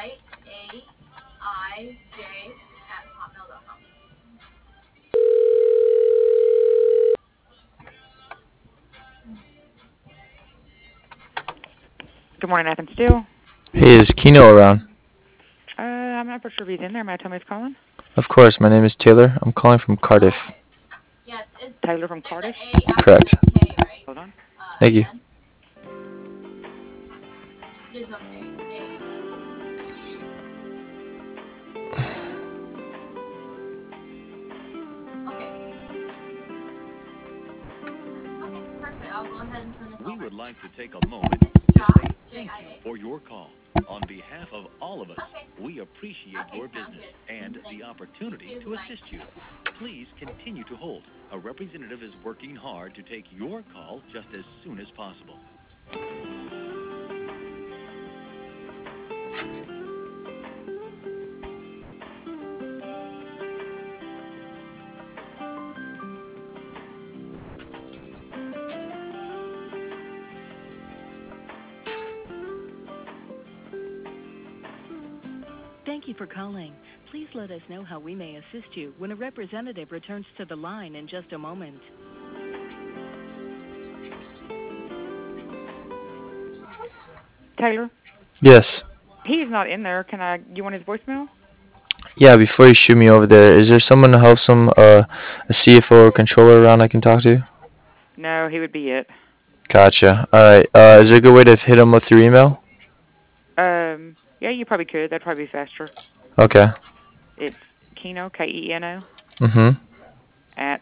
Good morning, Athens Steel. Hey, is Keno around? I'm not for sure if he's in there. May I tell me who's calling? Of course, my name is Taylor. I'm calling from Cardiff. Taylor from Cardiff? Correct. Hold on. Thank you. We would like to take a moment to say thank you for your call. On behalf of all of us, we appreciate your business and the opportunity to assist you. Please continue to hold. A representative is working hard to take your call just as soon as possible. Thank you for calling. Please let us know how we may assist you when a representative returns to the line in just a moment. Taylor? Yes. He's not in there. You want his voicemail? Yeah, before you shoot me over there, is there someone who helps him, a CFO or controller around I can talk to? No, he would be it. Gotcha. Alright, is there a good way to hit him up through email? Yeah, you probably could. That'd probably be faster. Okay. It's Keno, Keno, Mm-hmm. at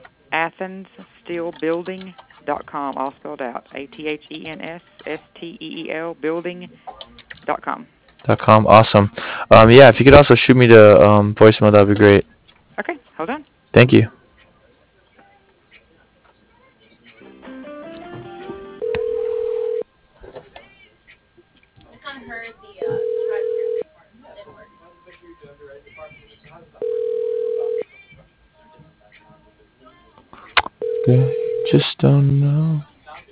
AthensSteelBuilding.com, all spelled out. ATHENSSTEEL building.com. .com. Awesome. Yeah, if you could also shoot me the voicemail, that would be great. Okay, hold on. Thank you. Just don't know.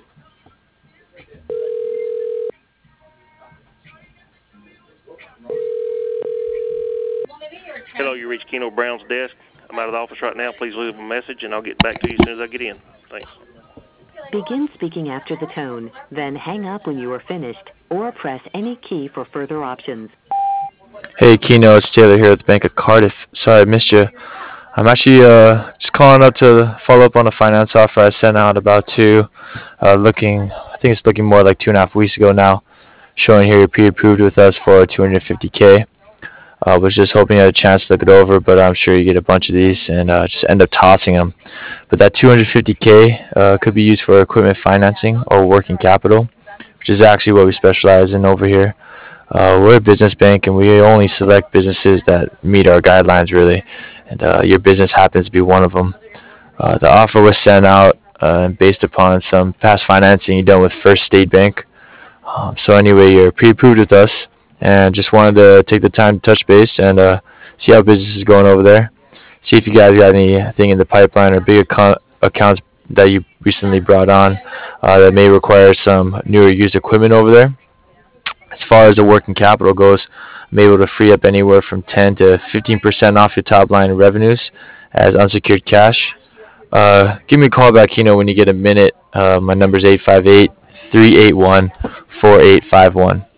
Hello, you reached Keno Brown's desk. I'm out of the office right now. Please leave a message, and I'll get back to you as soon as I get in. Thanks. Begin speaking after the tone, then hang up when you are finished, or press any key for further options. Hey, Keno, it's Taylor here at the Bank of Cardiff. Sorry I missed you. I'm actually just calling up to follow up on a finance offer I sent out about I think it's looking more like 2.5 weeks ago now, showing here you're pre-approved with us for 250K. Was just hoping you had a chance to look it over, but I'm sure you get a bunch of these and just end up tossing them. But that 250K could be used for equipment financing or working capital, which is actually what we specialize in over here. We're a business bank, and we only select businesses that meet our guidelines, really. And your business happens to be one of them. The offer was sent out based upon some past financing you done with First State Bank. So anyway, you're pre-approved with us, and just wanted to take the time to touch base and see how business is going over there. See if you guys got anything in the pipeline or big accounts that you recently brought on that may require some new or used equipment over there. As far as the working capital goes, I'm able to free up anywhere from 10 to 15% off your top line revenues as unsecured cash. Give me a call back, when you get a minute. My number is 858-381-4851.